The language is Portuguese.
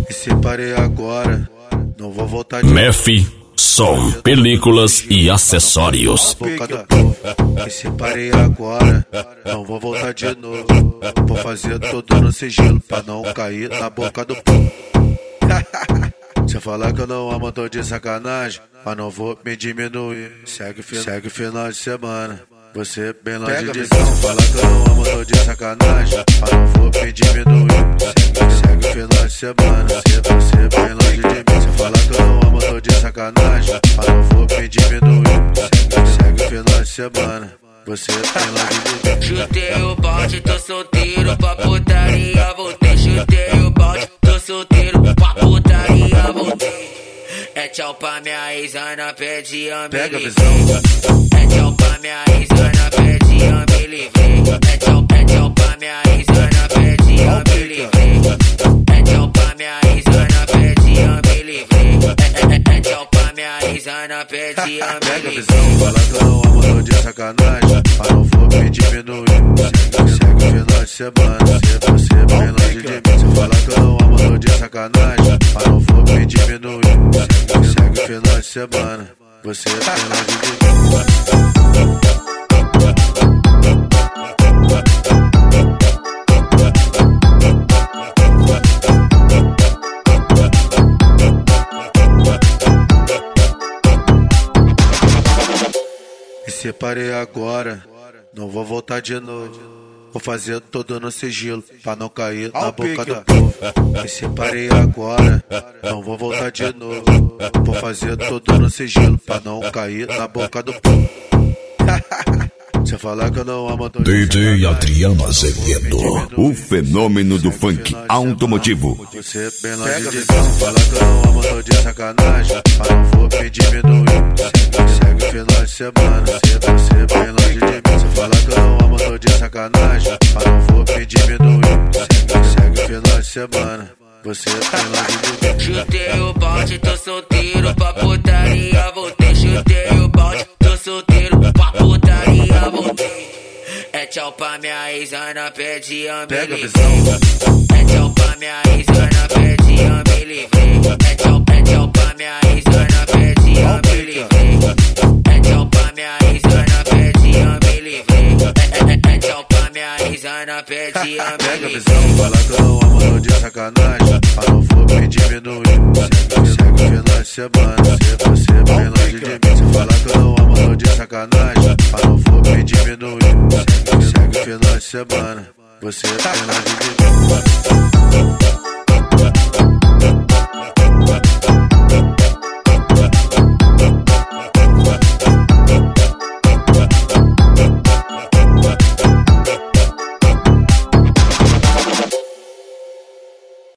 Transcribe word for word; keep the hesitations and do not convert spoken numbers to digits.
Me separei agora, não vou voltar de Mef, som, películas e acessórios. boca do povo. Me separei agora, não vou voltar de novo. Vou fazer tudo no sigilo pra não cair na boca do povo. Se eu falar que eu não amo, tô de sacanagem, mas não vou me diminuir. Segue, segue final de semana, você bem longe de mim. Se eu falar que eu não amo, tô de sacanagem, mas não vou me diminuir. Segue, segue final de semana, você bem longe de mim. Se eu falar que eu não amo, tô de sacanagem, mas não vou me diminuir. Segue, segue final de semana, você bem longe de mim. Chutei o balde, tô solteiro pra putaria, voltei. Chutei o balde, tô solteiro pra putaria, voltei. É tchau pra minha ex-ana, pede a me livrei. É tchau pra minha ex-ana, pede a me livrei. É tchau, é tchau pra minha ex-ana, pede a me livrei. É tchau pra minha ex-ana, pede a me livrei. É, é, é tchau pra minha ex-ana, pede a me livrei. Fala que eu não amo, tô de sacanagem, mas não vou me diminuir. Segue, segue final de semana, você bem longe de mim. Se falar que eu não amo, tô de sacanagem, mas não vou me diminuir. Segue, segue final de semana, você bem longe de mim. Me separei agora, não vou voltar de novo. Vou fazer tudo no sigilo, pra não cair na boca do povo. Me separei agora, não vou voltar de novo. Vou fazer tudo no sigilo, pra não cair na boca do povo. Se eu falar que eu não amo, tô D J Adriano Azevedo, o fenômeno do funk automotivo. Você bem longe de mim. Se falar que eu não amo, tô de sacanagem, mas não vou me diminuir. Segue final de semana, você bem longe de mim. Se falar que eu não amo, tô de sacanagem, mas não vou me diminuir. Segue, segue final de semana, você bem longe de mim. Chutei o balde, tô solteiro pra putaria, voltei. Chutei o balde, tô solteiro pra putaria, voltei. É tchau pra minha ex-ana, pede a me livrei. É tchau pra minha ex-ana, pede a me livrei. É tchau, é tchau pra minha ex-ana, pede a me livrei. É tchau pra minha ex-ana, pede a me livrei. É, é, é tchau pra minha ex-ana, pede a me livrei. Fala que eu não amo, tô de sacanagem, mas não vou me diminuir. Segue, segue final de semana, você bem longe de mim. Se falar que eu não amo, tô de sacanagem, mas não vou me diminuir. Segue, segue final de semana, você bem longe de mim.